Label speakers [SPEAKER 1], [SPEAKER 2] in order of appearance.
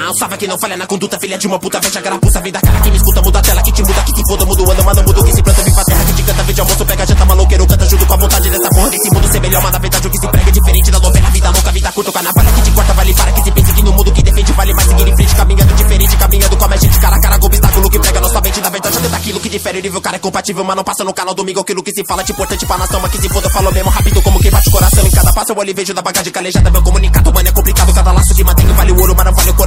[SPEAKER 1] não salva, que não falha na conduta. Filha de uma puta, veste a carapuça. Vem da cara que me escuta, muda a tela, que te muda, que se foda. Mudo anda, manda mudo, que se planta, vem pra terra, que te canta. Vende almoço, pega janta, maloqueiro, canta junto com a vontade dessa porra. Desse mundo ser melhor, mas na verdade o que se prega é diferente da novela. Vida louca, vida curta, com a navalha que te corta, vale para. Que se pense que no mundo que defende vale mais. Seguir em frente, caminhando diferente, caminhando como a gente. Cara a cara, com obstáculo que prega nossa mente. Na verdade, até daquilo que difere. O nível cara é compatível, mas não passa no canal domingo. Aquilo que se fala é importante pra nação, mas que se foda, eu falo mesmo rápido como que bate o coração. Em cada passo eu olho e vejo da bagagem calejada. Meu comunicado, mano, é complicado. Cada laço que mantenho vale o ouro, mas não vale o coração.